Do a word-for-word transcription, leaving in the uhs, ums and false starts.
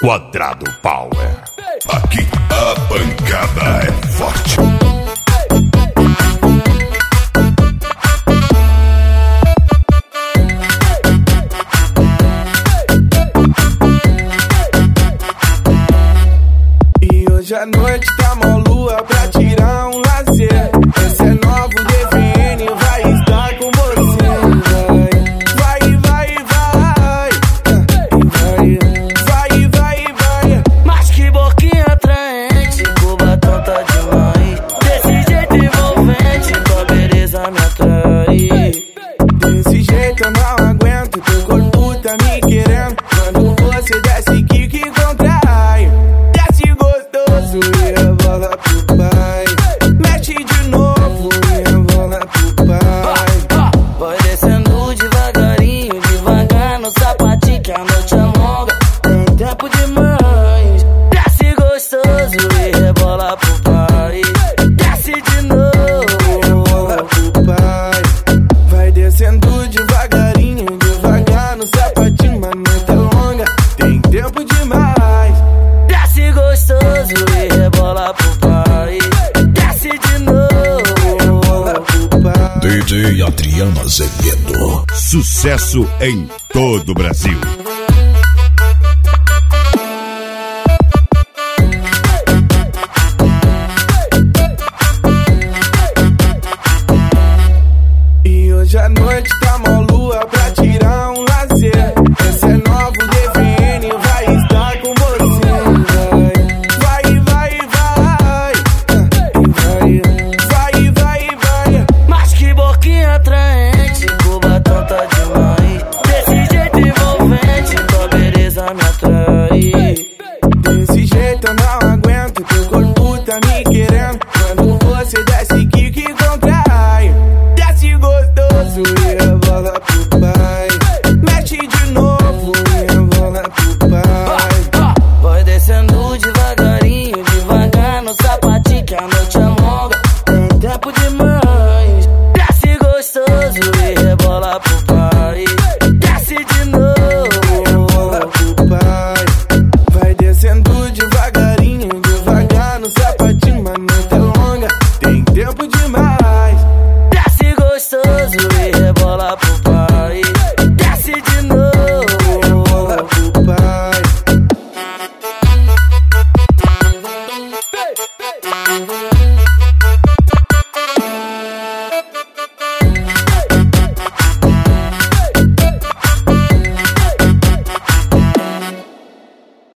Quadrado Power. Aqui a pancada é forte. E hoje à noite tá mó lua pra tirar um lazer. Esse é novo D V N, vai estar com você. Vai, vai, vai, vai, vai, vai, vai. Mas que boquinha atraente, o batom tá demais. Desse jeito envolvente, tua beleza me atrai. Desse jeito eu não aguento, teu corpo tá me querendo. Quando você desce, que que contrai. Desce gostoso e rebola pro pai. Mexe de novo e rebola pro pai. Vai descendo devagarinho, devagar no sapatinho, que a noite é longa, tem tempo demais. Desce gostoso e rebola pro pai. Desce de novo E rebola pro pai. Vai descendo devagarinho, devagar no sapatinho. A noite é longa, tem tempo demais. desce gostoso e rebola pro pai. Desce de novo. Rebola pro pai. D J Adriano Azevedo. Sucesso em todo o Brasil.